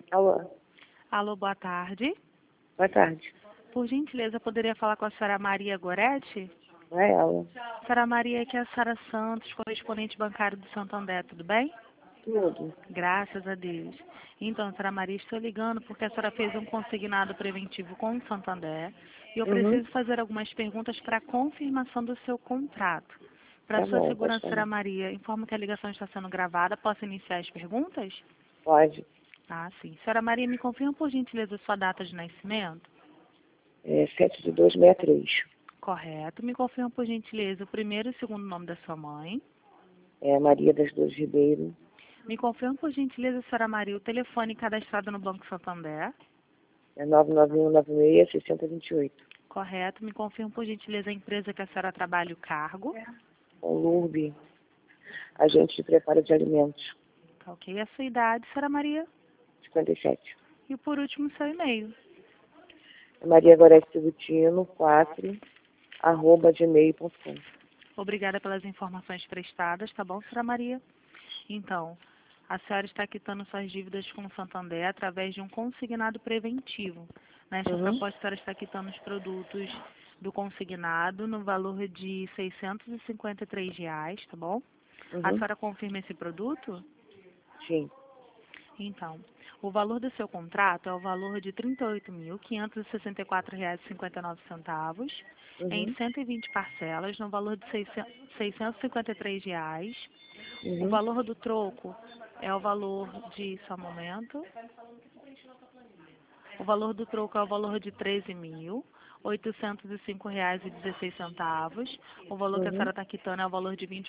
Alô, Alô, boa tarde. boa tarde. Por gentileza, poderia falar com a senhora Maria Goretti? É ela. Senhora Maria, aqui é a Sara Santos, correspondente bancário do Santander, tudo bem? Tudo. Graças a Deus. Então, senhora Maria, estou ligando porque a senhora fez um consignado preventivo com o Santander e eu Uhum. preciso fazer algumas perguntas para confirmação do seu contrato. Para Tá sua bom, pode segurança, falar. senhora Maria, informo que a ligação está sendo gravada. Posso iniciar as perguntas? Pode. Ah, sim. Senhora Maria, me confirma por gentileza sua data de nascimento? 7 de 2, 63. Correto. Me confirma, por gentileza, o primeiro e o segundo nome da sua mãe. Maria das Dores Ribeiro. Me confirma, por gentileza, senhora Maria, o telefone cadastrado no Banco Santander. 99196-6028. Correto. Me confirma, por gentileza, a empresa que a senhora trabalha e o cargo. Com Lurbe, agente de preparo de alimentos. Tá ok. A sua idade, senhora Maria. 57. E, por último, seu e-mail. Maria Gorete Butino, 4, @gmail.com. Obrigada pelas informações prestadas, tá bom, senhora Maria? Então, a senhora está quitando suas dívidas com o Santander através de um consignado preventivo. Nesta Uhum. proposta, a senhora está quitando os produtos do consignado no valor de R$ 653, tá bom? A Uhum. senhora confirma esse produto? Sim. Então, o valor do seu contrato é o valor de R$ 38.564,59 em Uhum. 120 parcelas, no valor de R$ 653. O Uhum. valor do troco é o valor de, só um momento, o valor do troco é o valor de R$ 13.805,16. O valor que a senhora Uhum. está quitando é o valor de R$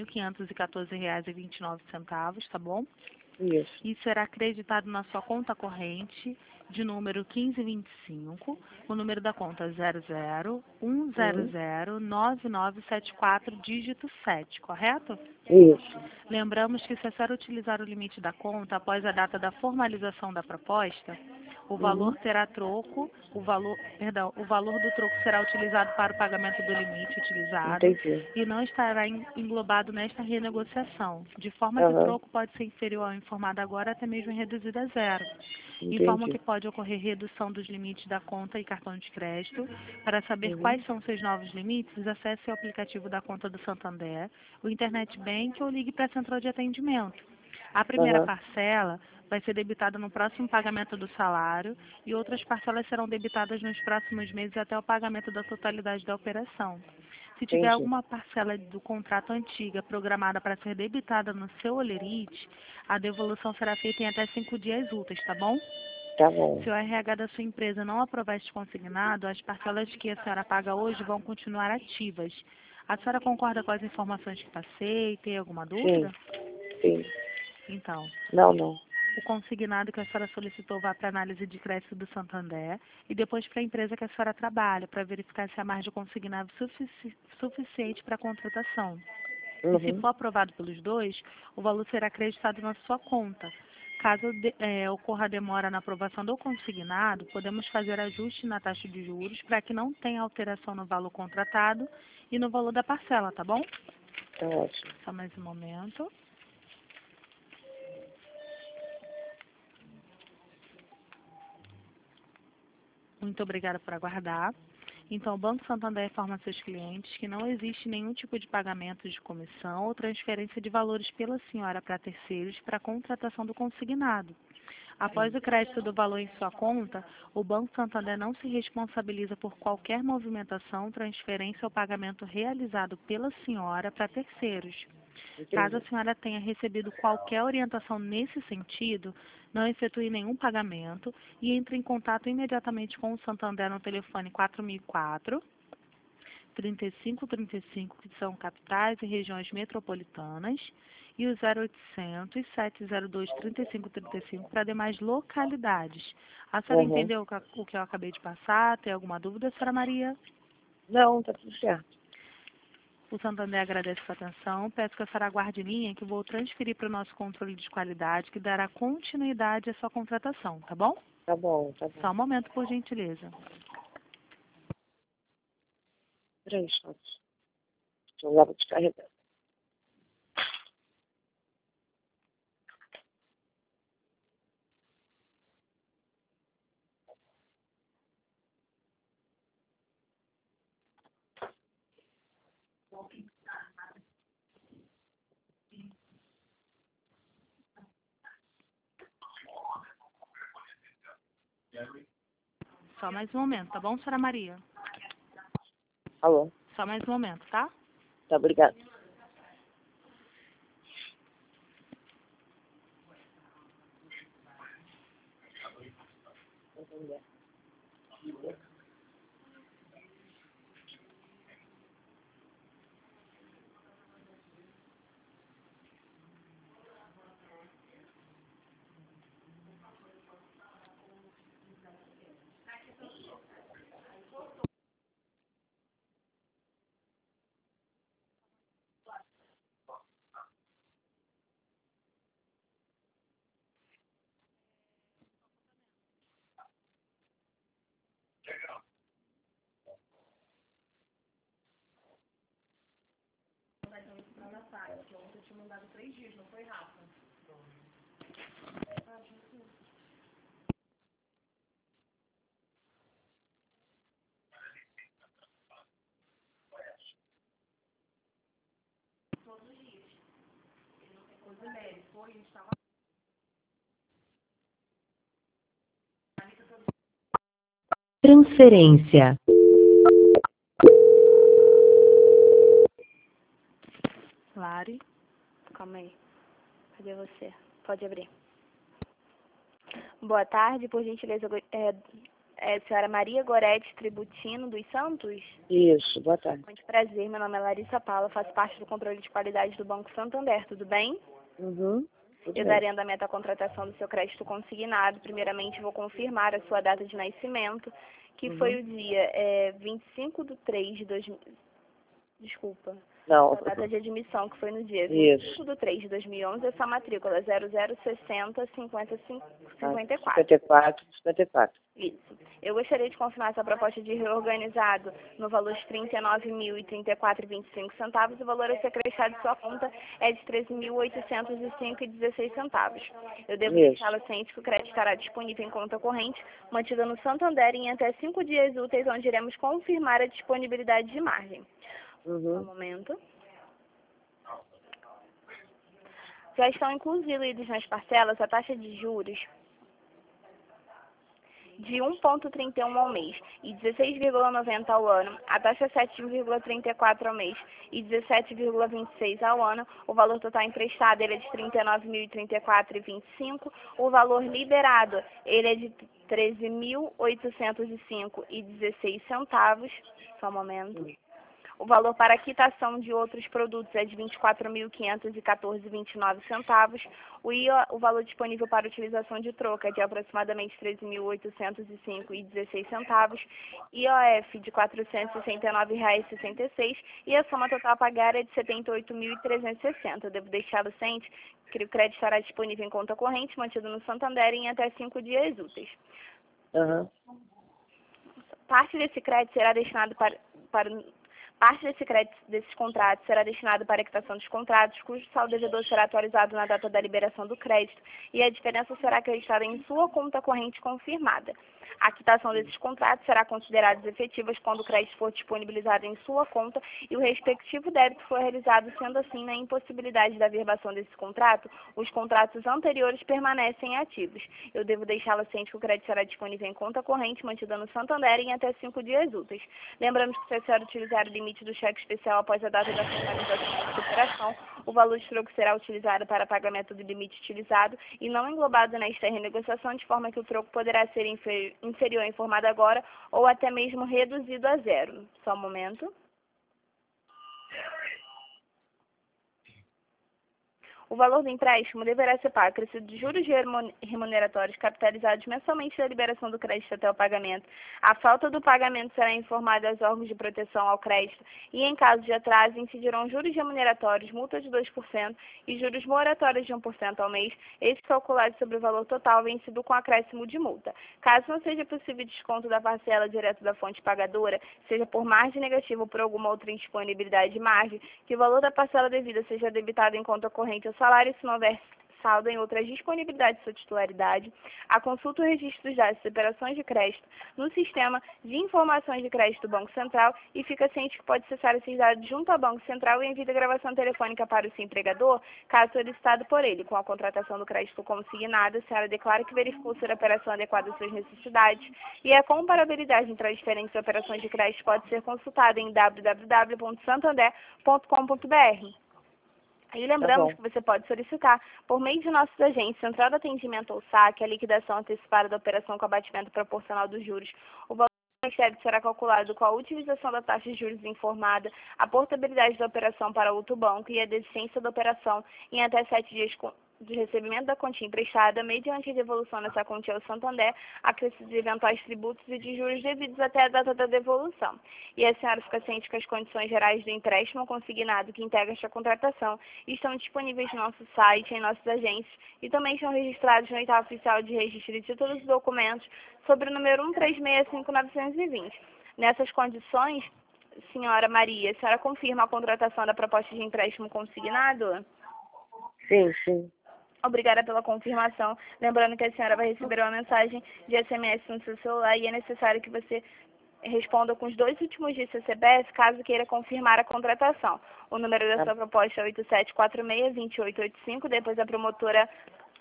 24.514,29, tá bom? Isso. E será acreditado na sua conta corrente de número 1525, o número da conta 0010099974, Uhum. dígito 7, correto? Isso. Lembramos que se a senhora utilizar o limite da conta após a data da formalização da proposta, o valor Uhum. terá troco, o valor do troco será utilizado para o pagamento do limite utilizado Entendi. e não estará englobado nesta renegociação, de forma que o Aham. troco pode ser inferior ao informado agora, até mesmo reduzido a zero. Informa que Entendi. pode ocorrer redução dos limites da conta e cartão de crédito. Para saber quais Uhum. são seus novos limites, acesse o aplicativo da conta do Santander, o Internet Bank ou ligue para a central de atendimento. A primeira Aham. parcela vai ser debitada no próximo pagamento do salário e outras parcelas serão debitadas nos próximos meses até o pagamento da totalidade da operação. Se tiver Entendi. alguma parcela do contrato antiga programada para ser debitada no seu holerite, a devolução será feita em até 5 dias úteis, tá bom? Tá bom. Se o RH da sua empresa não aprovar este consignado, as parcelas que a senhora paga hoje vão continuar ativas. A senhora concorda com as informações que passei? Tem alguma Sim. dúvida? Sim. Então, Não, não. o consignado que a senhora solicitou vá para análise de crédito do Santander e depois para a empresa que a senhora trabalha, para verificar se há margem consignado suficiente para a contratação. E se Uhum. for aprovado pelos dois, o valor será acreditado na sua conta. Caso ocorra demora na aprovação do consignado, podemos fazer ajuste na taxa de juros para que não tenha alteração no valor contratado e no valor da parcela, tá bom? Tá ótimo. Só mais um momento. Muito obrigada por aguardar. Então, o Banco Santander informa a seus clientes que não existe nenhum tipo de pagamento de comissão ou transferência de valores pela senhora para terceiros para a contratação do consignado. Após o crédito do valor em sua conta, o Banco Santander não se responsabiliza por qualquer movimentação, transferência ou pagamento realizado pela senhora para terceiros. Caso a Entendi. senhora tenha recebido qualquer orientação nesse sentido, não efetue nenhum pagamento e entre em contato imediatamente com o Santander no telefone 4004 3535, que são capitais e regiões metropolitanas, e o 0800 702 3535 para demais localidades. A senhora Uhum. entendeu o que eu acabei de passar? Tem alguma dúvida, senhora Maria? Não, tá tudo certo. O Santander agradece sua atenção. Peço que a senhora aguarde em linha, que eu vou transferir para o nosso controle de qualidade, que dará continuidade à sua contratação, tá bom? Tá bom, tá bom. Só um momento, por gentileza. 3 fotos. Deixa eu lá vou descarregar. Só mais um momento, tá bom, senhora Maria? Alô? Só mais um momento, tá? Tá, obrigada. Transferência. Lari. Calma aí. Cadê você? Pode abrir. Boa tarde, por gentileza, senhora Maria Gorete Tributino dos Santos? Isso, boa tarde. Muito prazer, meu nome é Larissa Paula, faço parte do controle de qualidade do Banco Santander, tudo bem? Uhum. Tudo Eu bem. darei andamento à contratação do seu crédito consignado. Primeiramente, vou confirmar a sua data de nascimento, que foi o dia 25 de 3 de 2000. Desculpa. Não, A data de admissão, que foi no dia Isso. 25 de 3 de 2011, essa matrícula 0060 50 54. 54. Isso. Eu gostaria de confirmar essa proposta de reorganizado no valor de R$ 39.034,25. O valor a ser acrescido de sua conta é de R$ 13.805,16. Eu devo Isso. deixá-la ciente que o crédito estará disponível em conta corrente, mantida no Santander em até 5 dias úteis, onde iremos confirmar a disponibilidade de margem. Um momento. Já estão incluídos nas parcelas a taxa de juros de 1,31 ao mês e 16,90 ao ano, a taxa 7,34 ao mês e 17,26 ao ano. O valor total emprestado ele é de R$ 39.034,25. O valor liberado ele é de R$ 13.805,16. Só um momento. O valor para quitação de outros produtos é de R$ 24.514,29. O valor disponível para utilização de troca é de aproximadamente R$ 13.805,16. IOF de R$ 469,66. E a soma total a pagar é de R$ 78.360. Eu devo deixá-lo ciente que o crédito estará disponível em conta corrente, mantido no Santander em até 5 dias úteis. Parte desse crédito será destinado Parte desse crédito desses contratos será destinado para a quitação dos contratos, cujo saldo devedor será atualizado na data da liberação do crédito e a diferença será acreditada em sua conta corrente confirmada. A quitação desses contratos será considerada efetivas quando o crédito for disponibilizado em sua conta e o respectivo débito for realizado, sendo assim, na impossibilidade da averbação desse contrato, os contratos anteriores permanecem ativos. Eu devo deixá-la ciente que o crédito será disponível em conta corrente, mantida no Santander em até 5 dias úteis. Lembramos que se a senhora utilizar o limite do cheque especial após a data da finalização da operação, o valor de troco será utilizado para pagamento do limite utilizado e não englobado nesta renegociação, de forma que o troco poderá ser inferior informado agora ou até mesmo reduzido a zero. Só um momento. O valor do empréstimo deverá ser pago acrescido de juros remuneratórios capitalizados mensalmente da liberação do crédito até o pagamento. A falta do pagamento será informada aos órgãos de proteção ao crédito e, em caso de atraso, incidirão juros remuneratórios, multa de 2% e juros moratórios de 1% ao mês, estes calculados sobre o valor total vencido com acréscimo de multa. Caso não seja possível desconto da parcela direto da fonte pagadora, seja por margem negativa ou por alguma outra indisponibilidade de margem, que o valor da parcela devida seja debitado em conta corrente ao salário, se não houver saldo em outras disponibilidades de sua titularidade, a consulta ou registro dos dados de operações de crédito no sistema de informações de crédito do Banco Central e fica ciente que pode acessar esses dados junto ao Banco Central e envia a gravação telefônica para o seu empregador, caso solicitado por ele. Com a contratação do crédito consignado, a senhora declara que verificou ser a operação adequada às suas necessidades e a comparabilidade entre as diferentes operações de crédito pode ser consultada em www.santander.com.br. E lembramos que você pode solicitar, por meio de nossos agentes, Central de Atendimento ou SAC, a liquidação antecipada da operação com abatimento proporcional dos juros. O valor do crédito será calculado com a utilização da taxa de juros informada, a portabilidade da operação para outro banco e a deficiência da operação em até 7 dias de recebimento da quantia emprestada, mediante a devolução dessa quantia ao Santander, acrescidos de eventuais tributos e de juros devidos até a data da devolução. E a senhora fica ciente que as condições gerais do empréstimo consignado que integra esta contratação estão disponíveis no nosso site, em nossos agentes, e também estão registrados no Oitavo Oficial de Registro de Títulos e Documentos, sobre o número 1365920. Nessas condições, senhora Maria, a senhora confirma a contratação da proposta de empréstimo consignado? Sim, sim. Obrigada pela confirmação. Lembrando que a senhora vai receber uma mensagem de SMS no seu celular e é necessário que você responda com os 2 últimos dígitos do seu CPF, caso queira confirmar a contratação. O número da sua proposta é 8746-2885, depois a promotora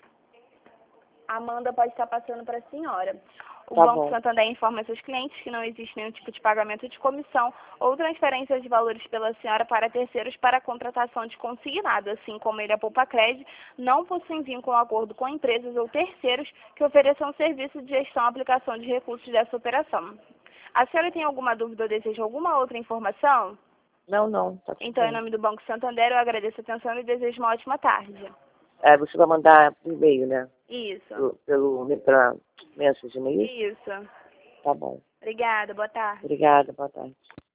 Amanda pode estar passando para a senhora. O Banco Santander informa seus clientes que não existe nenhum tipo de pagamento de comissão ou transferência de valores pela senhora para terceiros para a contratação de consignado, assim como ele, a Poupa Crédito, não possui vínculo ou acordo com empresas ou terceiros que ofereçam serviço de gestão e aplicação de recursos dessa operação. A senhora tem alguma dúvida ou deseja alguma outra informação? Não. Tá tudo Então, em bem. nome do Banco Santander, eu agradeço a atenção e desejo uma ótima tarde. Você vai mandar por e-mail, né? Isso. Pela mensagem, não é isso? Isso. Tá bom. Obrigada, boa tarde. Obrigada, boa tarde.